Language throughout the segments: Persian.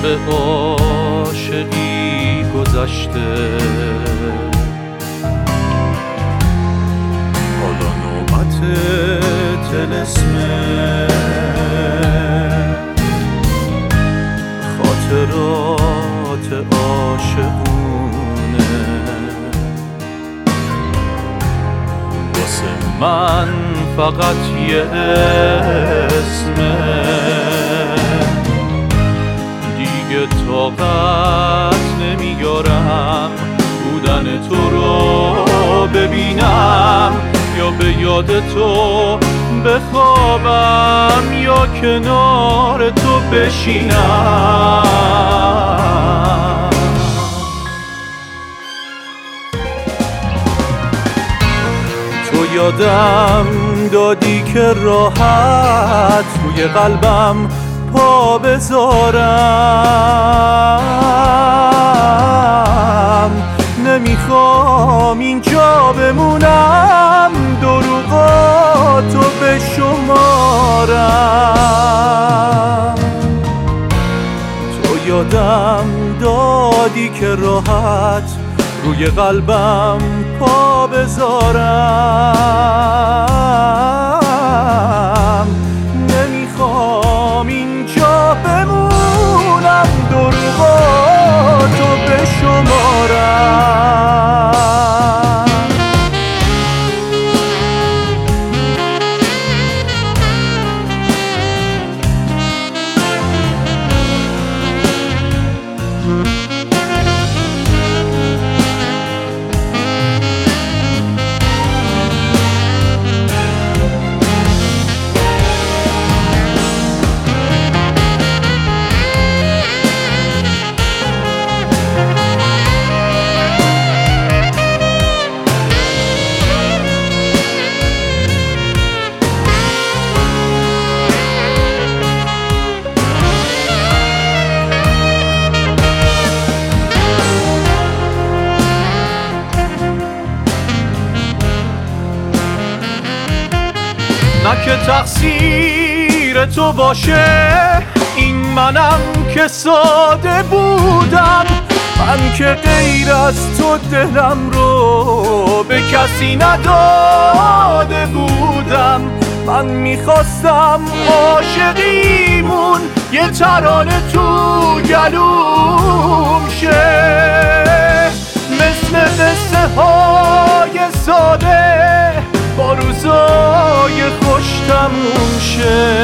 به عاشقی گذشته، حالا نوبت طلسمه خاطرات عاشقونه. واسه من فقط یه اسمه، دیگه طاقت نمیارم بودن تو رو ببینم، یا به یاد تو بخوابم یا کنار تو بشینم. تو یادم دادی که راحت روی قلبم پا بذارم، نمیخوام اینجا بمونم دروغاتو بشمارم. تو یادم دادی که راحت روی قلبم پا بذارم، نمیخوام اینجا بمونم دروغاتو بشمارم. نه که تقصیر تو باشه، این منم که ساده بودم، من که غیر از تو دلم رو به کسی نداده بودم. من میخواستم عاشقیمون یه ترانه تو گلوم شه، مثل قصه های ساده با روزای خوش تموم شه.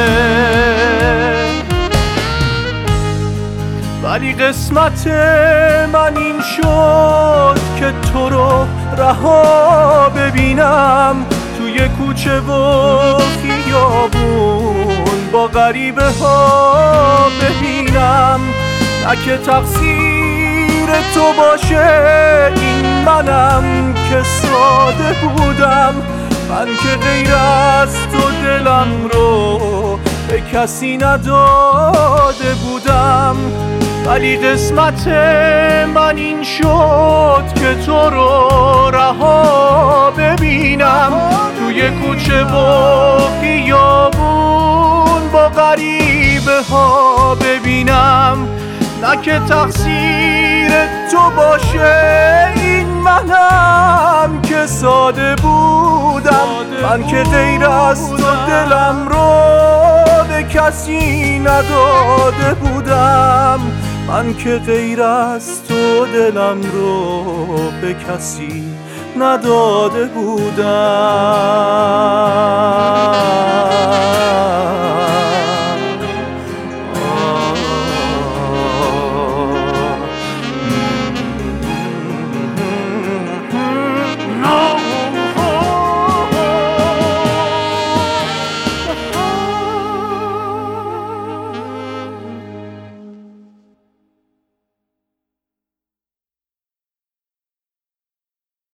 ولی قسمت من این شد که تو رو رها ببینم توی کوچه و خیابون با غریبه ها ببینم. نه که تقصیر تو باشه، این منم که ساده بودم، من که غیر از تو دلم رو به کسی نداده بودم. ولی قسمت من این شد که تو رو رها ببینم توی کوچه و خیابون با غریبه ها ببینم. نه که تقصیر تو باشه، این منم که ساده بودم، من که غیر از تو دلم رو به کسی نداده بودم، من که غیر از تو دلم رو به کسی نداده بودم.